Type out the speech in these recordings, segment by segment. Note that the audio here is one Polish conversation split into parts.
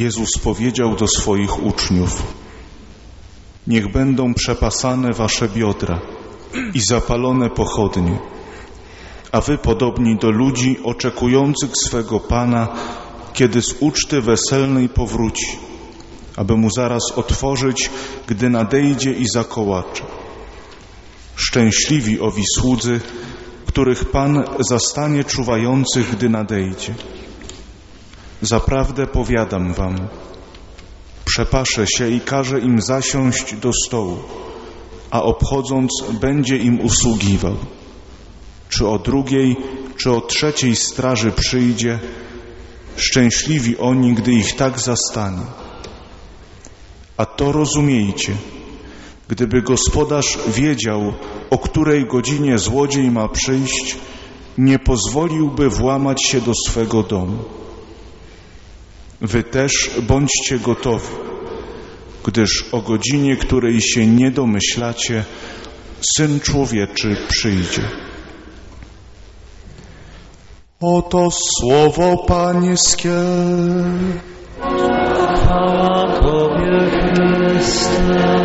Jezus powiedział do swoich uczniów: niech będą przepasane wasze biodra i zapalone pochodnie, a wy podobni do ludzi oczekujących swego Pana, kiedy z uczty weselnej powróci, aby mu zaraz otworzyć, gdy nadejdzie i zakołacze. Szczęśliwi owi słudzy, których Pan zastanie czuwających, gdy nadejdzie. Zaprawdę powiadam wam, przepaszę się i każę im zasiąść do stołu, a obchodząc będzie im usługiwał. Czy o drugiej, czy o trzeciej straży przyjdzie, szczęśliwi oni, gdy ich tak zastanie. A to rozumiejcie, gdyby gospodarz wiedział, o której godzinie złodziej ma przyjść, nie pozwoliłby włamać się do swego domu. Wy też bądźcie gotowi, gdyż o godzinie, której się nie domyślacie, Syn Człowieczy przyjdzie. Oto słowo Pańskie. Chwała Tobie, Chryste.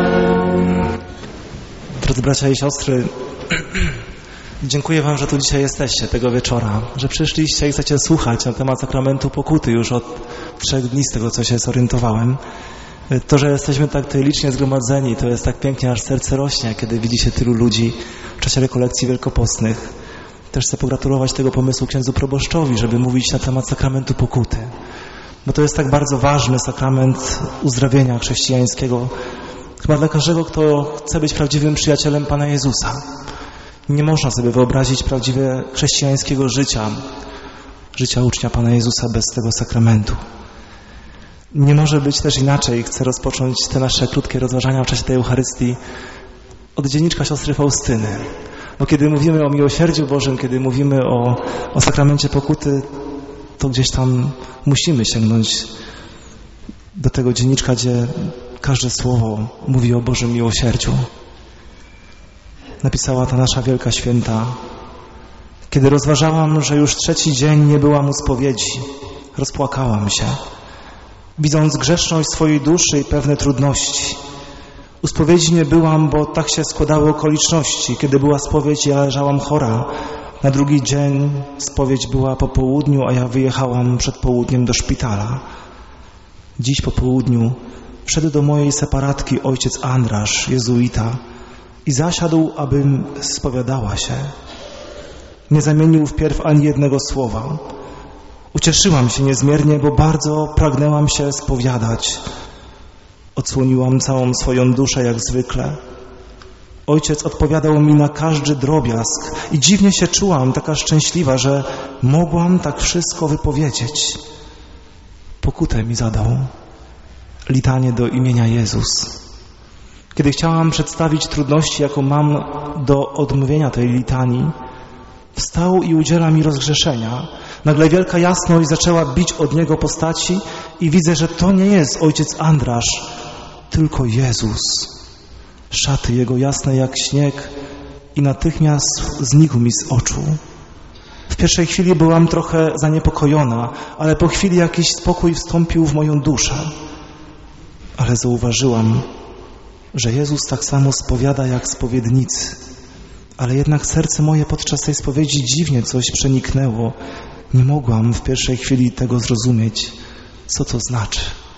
Drodzy bracia i siostry, dziękuję wam, że tu dzisiaj jesteście tego wieczora, że przyszliście i chcecie słuchać na temat sakramentu pokuty już od 3 dni, z tego co się zorientowałem. To, że jesteśmy tak tutaj licznie zgromadzeni, to jest tak pięknie, aż serce rośnie, kiedy widzi się tylu ludzi w czasie rekolekcji wielkopostnych. Też chcę pogratulować tego pomysłu księdzu proboszczowi, żeby mówić na temat sakramentu pokuty. Bo to jest tak bardzo ważny sakrament uzdrawienia chrześcijańskiego, chyba dla każdego, kto chce być prawdziwym przyjacielem Pana Jezusa. Nie można sobie wyobrazić prawdziwie chrześcijańskiego życia ucznia Pana Jezusa bez tego sakramentu. Nie może być też inaczej. Chcę rozpocząć te nasze krótkie rozważania w czasie tej Eucharystii od dzienniczka siostry Faustyny. Bo kiedy mówimy o miłosierdziu Bożym, kiedy mówimy o sakramencie pokuty, to gdzieś tam musimy sięgnąć do tego dzienniczka, gdzie każde słowo mówi o Bożym miłosierdziu. Napisała ta nasza wielka święta: kiedy rozważałam, że już 3. dzień nie byłam u spowiedzi, rozpłakałam się, widząc grzeszność swojej duszy i pewne trudności. U spowiedzi nie byłam, bo tak się składały okoliczności. Kiedy była spowiedź, ja leżałam chora. Na 2. dzień spowiedź była po południu, a ja wyjechałam przed południem do szpitala. Dziś po południu wszedł do mojej separatki ojciec Andrasz, jezuita, i zasiadł, abym spowiadała się. Nie zamienił wpierw ani jednego słowa. Ucieszyłam się niezmiernie, bo bardzo pragnęłam się spowiadać. Odsłoniłam całą swoją duszę jak zwykle. Ojciec odpowiadał mi na każdy drobiazg i dziwnie się czułam, taka szczęśliwa, że mogłam tak wszystko wypowiedzieć. Pokutę mi zadał. Litanię do imienia Jezus. Kiedy chciałam przedstawić trudności, jaką mam do odmówienia tej litanii, wstał i udziela mi rozgrzeszenia. Nagle wielka jasność zaczęła bić od niego postaci i widzę, że to nie jest ojciec Andrasz, tylko Jezus. Szaty jego jasne jak śnieg i natychmiast znikł mi z oczu. W pierwszej chwili byłam trochę zaniepokojona, ale po chwili jakiś spokój wstąpił w moją duszę. Ale zauważyłam, że Jezus tak samo spowiada jak spowiednicy. Ale jednak serce moje podczas tej spowiedzi dziwnie coś przeniknęło. Nie mogłam w pierwszej chwili tego zrozumieć, co to znaczy.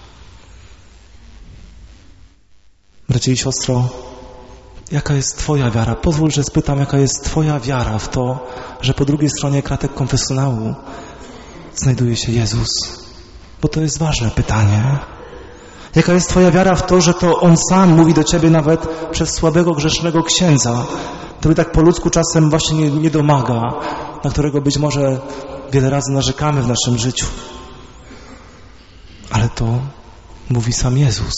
Bracie i siostro, jaka jest Twoja wiara? Pozwól, że spytam, jaka jest Twoja wiara w to, że po drugiej stronie kratek konfesjonału znajduje się Jezus? Bo to jest ważne pytanie. Jaka jest Twoja wiara w to, że to On sam mówi do Ciebie nawet przez słabego, grzesznego księdza, który tak po ludzku czasem właśnie nie domaga, na którego być może wiele razy narzekamy w naszym życiu. Ale to mówi sam Jezus.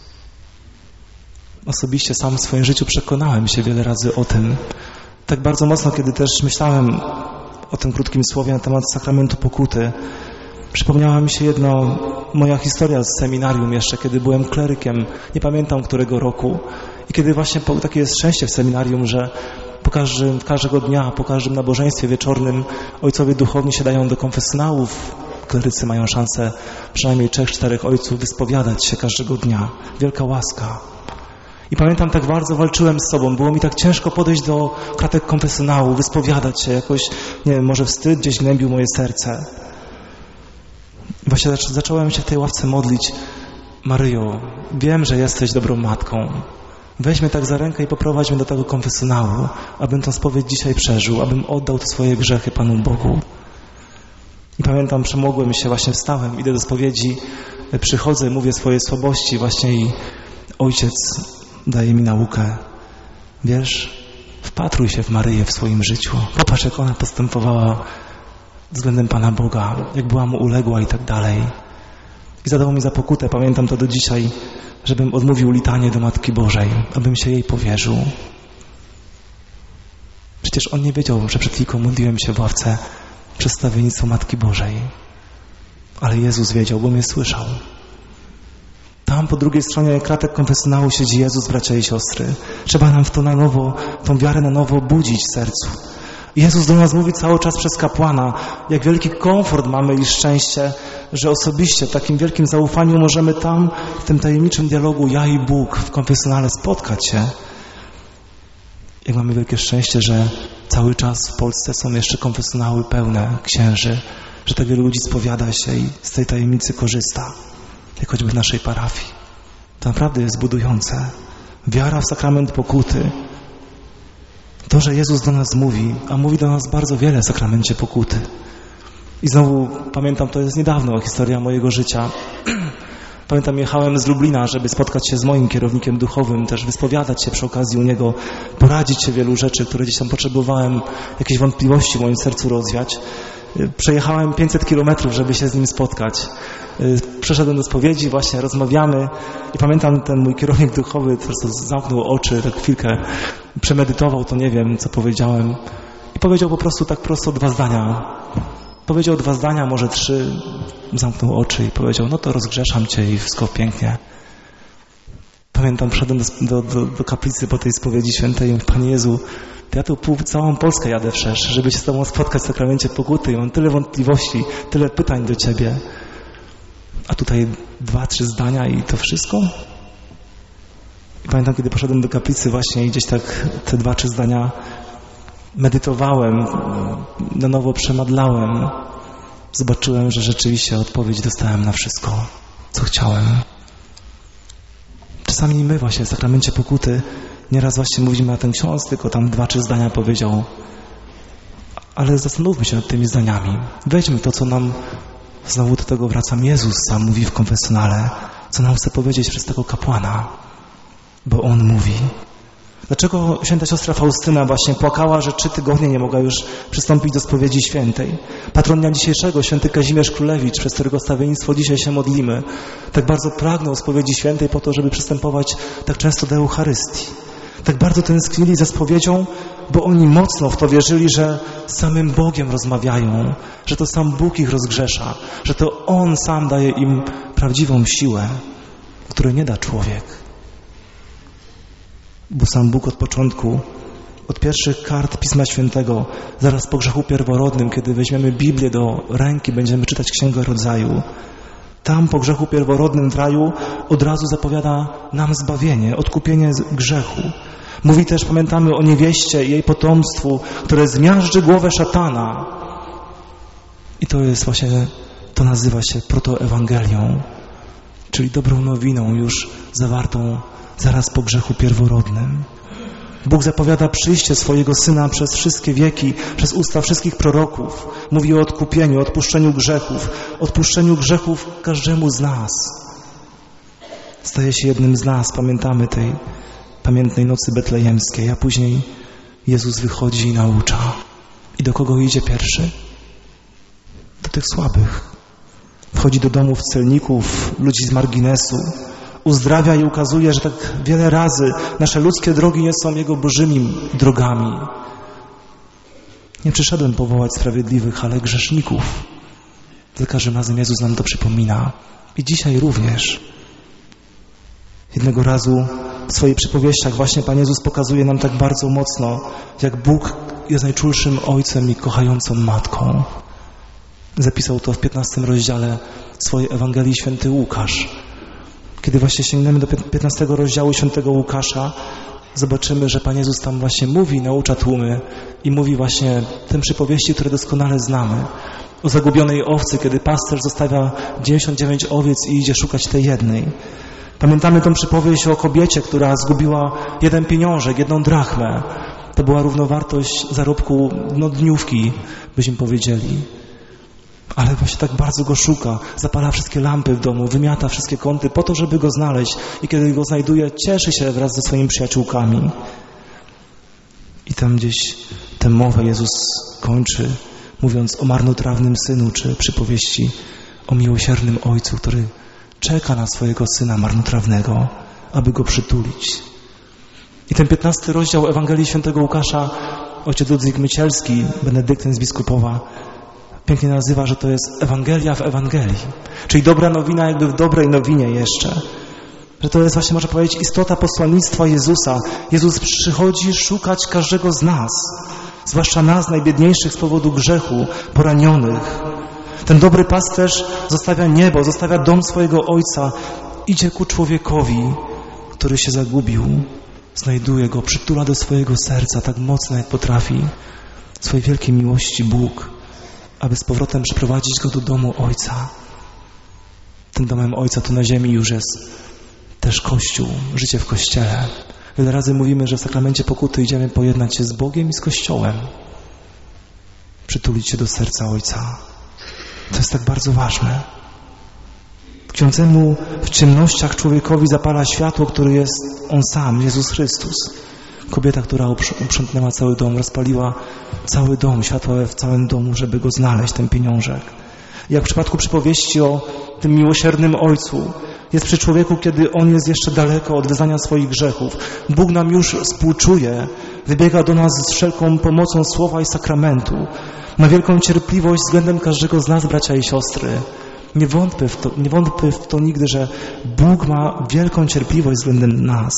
Osobiście sam w swoim życiu przekonałem się wiele razy o tym. Tak bardzo mocno, kiedy też myślałem o tym krótkim słowie na temat sakramentu pokuty, przypomniała mi się moja historia z seminarium jeszcze, kiedy byłem klerykiem, nie pamiętam którego roku. I kiedy właśnie takie jest szczęście w seminarium, że każdego dnia, po każdym nabożeństwie wieczornym ojcowie duchowni siadają do konfesjonałów, klerycy mają szansę przynajmniej 3-4 ojców wyspowiadać się każdego dnia. Wielka łaska. I pamiętam, tak bardzo walczyłem z sobą. Było mi tak ciężko podejść do kratek konfesjonału, wyspowiadać się. Jakoś, nie wiem, może wstyd gdzieś gnębił moje serce. Właśnie zacząłem się w tej ławce modlić. Maryjo, wiem, że jesteś dobrą matką. Weź mnie tak za rękę i poprowadź mnie do tego konfesjonału, abym tą spowiedź dzisiaj przeżył, abym oddał te swoje grzechy Panu Bogu. I pamiętam, przemogłem się, właśnie wstałem, idę do spowiedzi, przychodzę, mówię swojej słabości właśnie i Ojciec daje mi naukę. Wiesz, wpatruj się w Maryję w swoim życiu. Popatrz, jak ona postępowała względem Pana Boga, jak była Mu uległa i tak dalej. I zadał mi za pokutę, pamiętam to do dzisiaj, żebym odmówił litanię do Matki Bożej, abym się jej powierzył. Przecież on nie wiedział, że przed chwilką modliłem się w ławce przez stawiennictwo Matki Bożej. Ale Jezus wiedział, bo mnie słyszał. Tam po drugiej stronie kratek konfesjonału siedzi Jezus, bracia i siostry. Trzeba nam w to na nowo, tą wiarę na nowo budzić w sercu. Jezus do nas mówi cały czas przez kapłana, jak wielki komfort mamy i szczęście, że osobiście w takim wielkim zaufaniu możemy tam, w tym tajemniczym dialogu ja i Bóg w konfesjonale spotkać się. Jak mamy wielkie szczęście, że cały czas w Polsce są jeszcze konfesjonały pełne księży, że tak wielu ludzi spowiada się i z tej tajemnicy korzysta, jak choćby w naszej parafii. To naprawdę jest budujące. Wiara w sakrament pokuty. To, że Jezus do nas mówi, a mówi do nas bardzo wiele w sakramencie pokuty. I znowu pamiętam, to jest niedawno historia mojego życia. Pamiętam, jechałem z Lublina, żeby spotkać się z moim kierownikiem duchowym, też wyspowiadać się przy okazji u niego, poradzić się wielu rzeczy, które gdzieś tam potrzebowałem, jakieś wątpliwości w moim sercu rozwiać. Przejechałem 500 kilometrów, żeby się z nim spotkać. Przeszedłem do spowiedzi, właśnie rozmawiamy i pamiętam, ten mój kierownik duchowy po prostu zamknął oczy, tak chwilkę przemedytował, to nie wiem, co powiedziałem i powiedział po prostu tak prosto 2 zdania. Powiedział 2 zdania, może 3, zamknął oczy i powiedział, no to rozgrzeszam Cię i wszystko pięknie. Pamiętam, przyszedłem do kaplicy po tej spowiedzi świętej i mówię, Panie Jezu, ja tu całą Polskę jadę wszerz, żeby się z Tobą spotkać w sakramencie pokuty i mam tyle wątpliwości, tyle pytań do Ciebie. A tutaj 2-3 zdania i to wszystko? I pamiętam, kiedy poszedłem do kaplicy właśnie i gdzieś tak te 2-3 zdania medytowałem, na nowo przemadlałem. Zobaczyłem, że rzeczywiście odpowiedź dostałem na wszystko, co chciałem. Czasami my właśnie w sakramencie pokuty nieraz właśnie mówimy, a ten ksiądz tylko tam 2-3 zdania powiedział. Ale zastanówmy się nad tymi zdaniami. Weźmy to, co nam, znowu do tego wracam, Jezus sam mówi w konfesjonale, co nam chce powiedzieć przez tego kapłana. Bo On mówi. Dlaczego święta siostra Faustyna właśnie płakała, że 3 tygodnie nie mogła już przystąpić do spowiedzi świętej? Patron dnia dzisiejszego, święty Kazimierz Królewicz, przez którego stawiennictwo dzisiaj się modlimy, tak bardzo pragnął spowiedzi świętej po to, żeby przystępować tak często do Eucharystii. Tak bardzo tęsknili za spowiedzią, bo oni mocno w to wierzyli, że z samym Bogiem rozmawiają, że to sam Bóg ich rozgrzesza, że to On sam daje im prawdziwą siłę, której nie da człowiek. Bo sam Bóg od początku, od pierwszych kart Pisma Świętego, zaraz po grzechu pierworodnym, kiedy weźmiemy Biblię do ręki, będziemy czytać Księgę Rodzaju, tam po grzechu pierworodnym w raju od razu zapowiada nam zbawienie, odkupienie z grzechu. Mówi też, pamiętamy o niewieście i jej potomstwu, które zmiażdży głowę szatana. I to jest właśnie, to nazywa się protoewangelią, czyli dobrą nowiną już zawartą zaraz po grzechu pierworodnym. Bóg zapowiada przyjście swojego Syna przez wszystkie wieki, przez usta wszystkich proroków. Mówi o odkupieniu, odpuszczeniu grzechów każdemu z nas. Staje się jednym z nas, pamiętamy tej pamiętnej nocy betlejemskiej, a później Jezus wychodzi i naucza. I do kogo idzie pierwszy? Do tych słabych. Wchodzi do domów celników, ludzi z marginesu, uzdrawia i ukazuje, że tak wiele razy nasze ludzkie drogi nie są Jego bożymi drogami. Nie przyszedłem powołać sprawiedliwych, ale grzeszników. Za każdym razem Jezus nam to przypomina. I dzisiaj również. Jednego razu w swoich przypowieściach właśnie Pan Jezus pokazuje nam tak bardzo mocno, jak Bóg jest najczulszym Ojcem i kochającą Matką. Zapisał to w 15 rozdziale swojej Ewangelii święty Łukasz. Kiedy właśnie sięgniemy do 15 rozdziału świętego Łukasza, zobaczymy, że Pan Jezus tam właśnie mówi, naucza tłumy i mówi właśnie te przypowieści, które doskonale znamy. O zagubionej owcy, kiedy pasterz zostawia 99 owiec i idzie szukać tej jednej. Pamiętamy tą przypowieść o kobiecie, która zgubiła jeden pieniążek, 1 drachmę. To była równowartość zarobku dniówki, byśmy powiedzieli. Ale właśnie tak bardzo go szuka, zapala wszystkie lampy w domu, wymiata wszystkie kąty po to, żeby go znaleźć. I kiedy go znajduje, cieszy się wraz ze swoimi przyjaciółkami. I tam gdzieś tę mowę Jezus kończy, mówiąc o marnotrawnym synu, czy przypowieści o miłosiernym ojcu, który czeka na swojego syna marnotrawnego, aby go przytulić. I ten 15 rozdział Ewangelii świętego Łukasza ojciec Ludwik Mycielski, benedyktyn z Biskupowa, pięknie nazywa, że to jest Ewangelia w Ewangelii. Czyli dobra nowina jakby w dobrej nowinie jeszcze. Że to jest właśnie, można powiedzieć, istota posłannictwa Jezusa. Jezus przychodzi szukać każdego z nas, zwłaszcza nas, najbiedniejszych z powodu grzechu, poranionych. Ten dobry pasterz zostawia niebo, zostawia dom swojego Ojca, idzie ku człowiekowi, który się zagubił, znajduje go, przytula do swojego serca tak mocno, jak potrafi. Swojej wielkiej miłości Bóg, aby z powrotem przyprowadzić go do domu Ojca. Tym domem Ojca tu na ziemi już jest też Kościół, życie w Kościele. Wiele razy mówimy, że w sakramencie pokuty idziemy pojednać się z Bogiem i z Kościołem. Przytulić się do serca Ojca. To jest tak bardzo ważne. Ksiądzemu w ciemnościach człowiekowi zapala światło, które jest On sam, Jezus Chrystus. Kobieta, która uprzątnęła cały dom, rozpaliła cały dom, światło w całym domu, żeby go znaleźć, ten pieniążek. Jak w przypadku przypowieści o tym miłosiernym Ojcu, jest przy człowieku, kiedy on jest jeszcze daleko od wyznania swoich grzechów. Bóg nam już współczuje, wybiega do nas z wszelką pomocą słowa i sakramentu. Ma wielką cierpliwość względem każdego z nas, bracia i siostry. Nie wątpię w to nigdy, że Bóg ma wielką cierpliwość względem nas.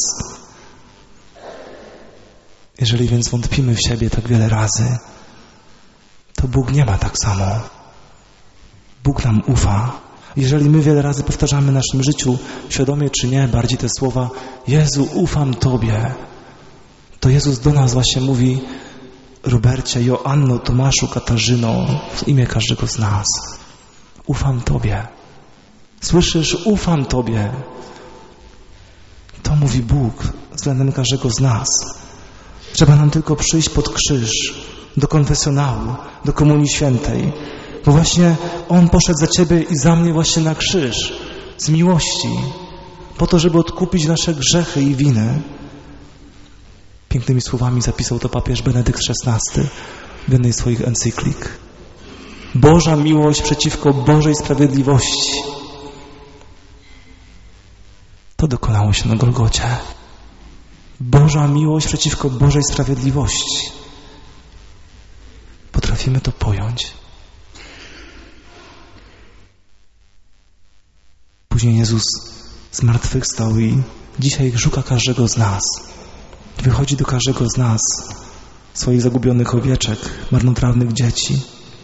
Jeżeli więc wątpimy w siebie tak wiele razy, to Bóg nie ma tak samo. Bóg nam ufa. Jeżeli my wiele razy powtarzamy w naszym życiu, świadomie czy nie, bardziej te słowa: Jezu, ufam Tobie, to Jezus do nas właśnie mówi: Robercie, Joanno, Tomaszu, Katarzyno, w imię każdego z nas. Ufam Tobie. Słyszysz? Ufam Tobie. To mówi Bóg względem każdego z nas. Trzeba nam tylko przyjść pod krzyż, do konfesjonału, do Komunii Świętej. Bo właśnie On poszedł za Ciebie i za mnie właśnie na krzyż, z miłości, po to, żeby odkupić nasze grzechy i winy. Pięknymi słowami zapisał to papież Benedykt XVI w jednej z swoich encyklik. Boża miłość przeciwko Bożej sprawiedliwości. To dokonało się na Golgocie. Boża miłość przeciwko Bożej sprawiedliwości. Potrafimy to pojąć. Później Jezus zmartwychwstał i dzisiaj szuka każdego z nas. Wychodzi do każdego z nas, swoich zagubionych owieczek, marnotrawnych dzieci.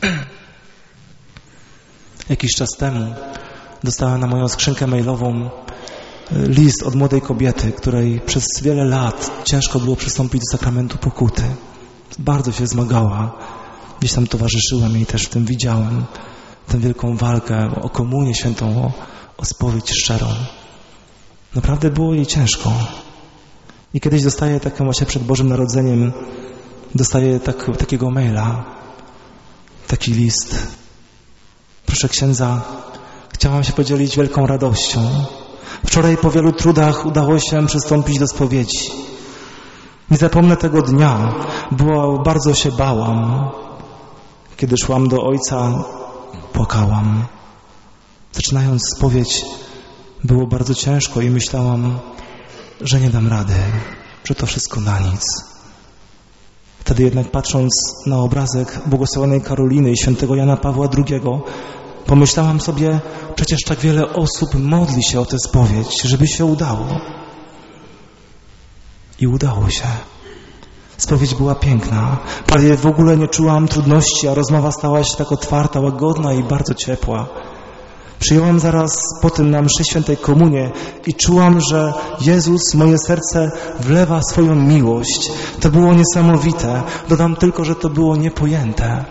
Jakiś czas temu dostałem na moją skrzynkę mailową list od młodej kobiety, której przez wiele lat ciężko było przystąpić do sakramentu pokuty. Bardzo się zmagała. Gdzieś tam towarzyszyłem jej, też w tym widziałem tę wielką walkę o komunię świętą, o spowiedź szczerą. Naprawdę było jej ciężko. I kiedyś dostaję taką właśnie przed Bożym Narodzeniem, dostaję takiego maila, taki list. Proszę księdza, chciałam się podzielić wielką radością. Wczoraj po wielu trudach udało się przystąpić do spowiedzi. Nie zapomnę tego dnia, bo bardzo się bałam. Kiedy szłam do Ojca, płakałam. Zaczynając spowiedź, było bardzo ciężko i myślałam, że nie dam rady, że to wszystko na nic. Wtedy jednak patrząc na obrazek błogosławionej Karoliny i świętego Jana Pawła II, pomyślałam sobie, przecież tak wiele osób modli się o tę spowiedź, żeby się udało. I udało się. Spowiedź była piękna. Prawie w ogóle nie czułam trudności, a rozmowa stała się tak otwarta, łagodna i bardzo ciepła. Przyjąłem zaraz po tym na mszy świętej komunię i czułam, że Jezus w moje serce wlewa swoją miłość. To było niesamowite. Dodam tylko, że to było niepojęte.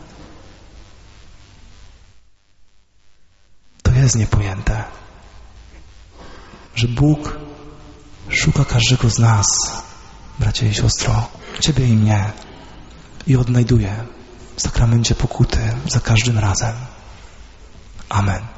To jest niepojęte, że Bóg szuka każdego z nas, bracie i siostro, Ciebie i mnie, i odnajduje w sakramencie pokuty za każdym razem. Amen.